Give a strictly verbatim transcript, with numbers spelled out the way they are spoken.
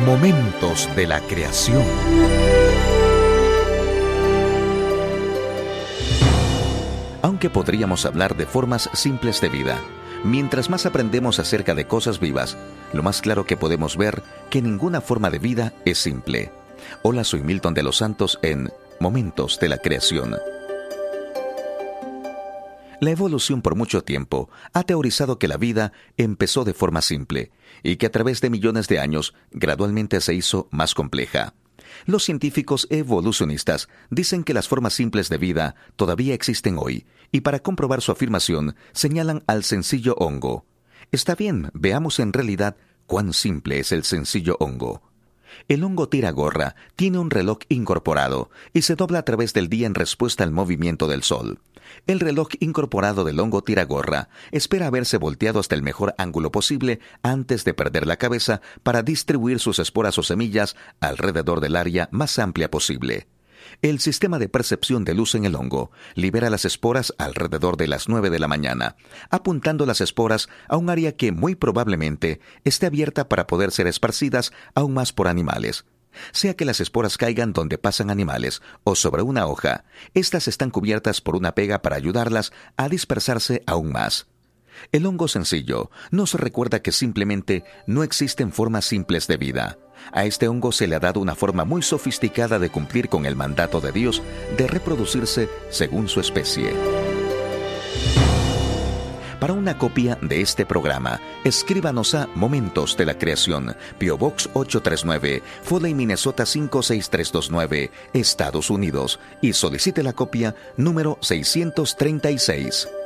Momentos de la creación. Aunque podríamos hablar de formas simples de vida, mientras más aprendemos acerca de cosas vivas, lo más claro que podemos ver que ninguna forma de vida es simple. Hola, soy Milton de los Santos en Momentos de la Creación. La evolución por mucho tiempo ha teorizado que la vida empezó de forma simple y que a través de millones de años gradualmente se hizo más compleja. Los científicos evolucionistas dicen que las formas simples de vida todavía existen hoy y para comprobar su afirmación señalan al sencillo hongo. Está bien, veamos en realidad cuán simple es el sencillo hongo. El hongo tiragorra tiene un reloj incorporado y se dobla a través del día en respuesta al movimiento del sol. El reloj incorporado del hongo tiragorra espera haberse volteado hasta el mejor ángulo posible antes de perder la cabeza para distribuir sus esporas o semillas alrededor del área más amplia posible. El sistema de percepción de luz en el hongo libera las esporas alrededor de las nueve de la mañana, apuntando las esporas a un área que muy probablemente esté abierta para poder ser esparcidas aún más por animales. Sea que las esporas caigan donde pasan animales o sobre una hoja, estas están cubiertas por una pega para ayudarlas a dispersarse aún más. El hongo sencillo nos recuerda que simplemente no existen formas simples de vida. A este hongo se le ha dado una forma muy sofisticada de cumplir con el mandato de Dios de reproducirse según su especie. Para una copia de este programa, escríbanos a Momentos de la Creación, P O Box ocho tres nueve, Foley, Minnesota cinco seis tres dos nueve, Estados Unidos, y solicite la copia número seiscientos treinta y seis.